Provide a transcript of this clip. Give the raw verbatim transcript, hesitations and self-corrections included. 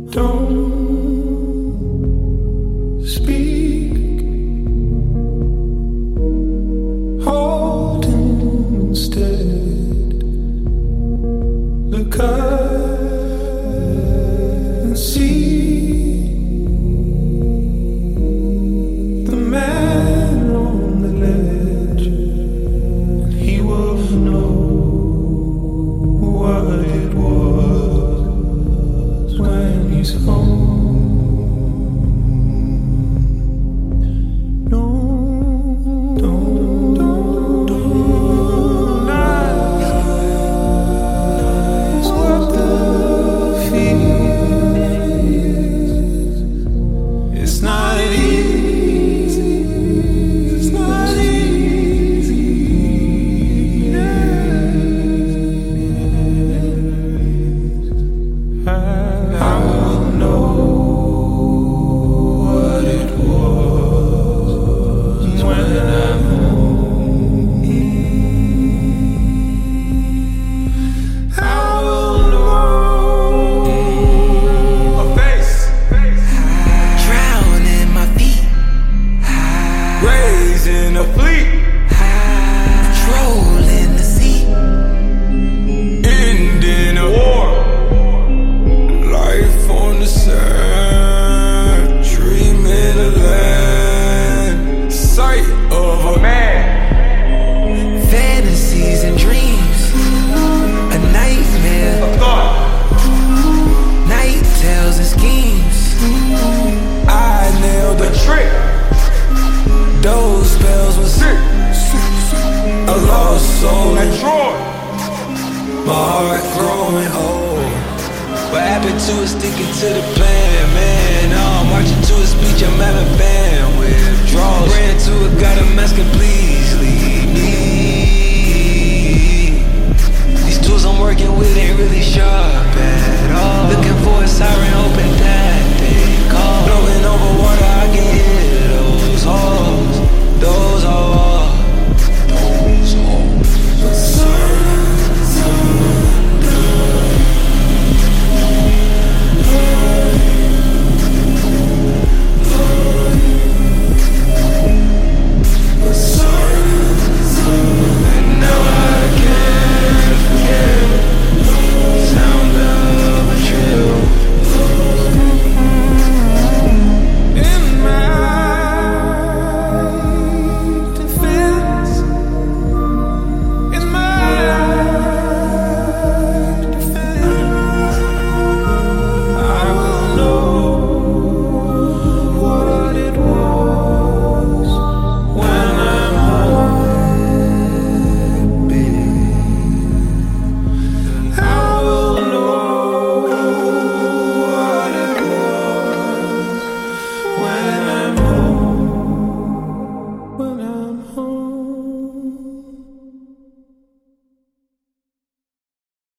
Don't speak. Hold instead. Look up and see the man on the ledge, and he will know what it was when he's home. No, don't, don't, don't ask what the feeling is. It's not easy. It's not easy. Yeah. I, I will know what it was when I'm home. I will know a face. Drown in my feet, Raising a fleet, patrol in the sea, ending a war. Life on the sand, dreaming a land, sight of a man. fantasies and dreams, a nightmare, A thought, night tales and schemes. I nailed the trick. Those spells were Sick, a lost soul, that Troy. my heart growing old. What happened to it sticking to the plan, man? Oh, I'm marching to a speech, I'm having bandwidth. Draws, ran to it, got a mask and please leave me. These tools I'm working with ain't really sharp at all.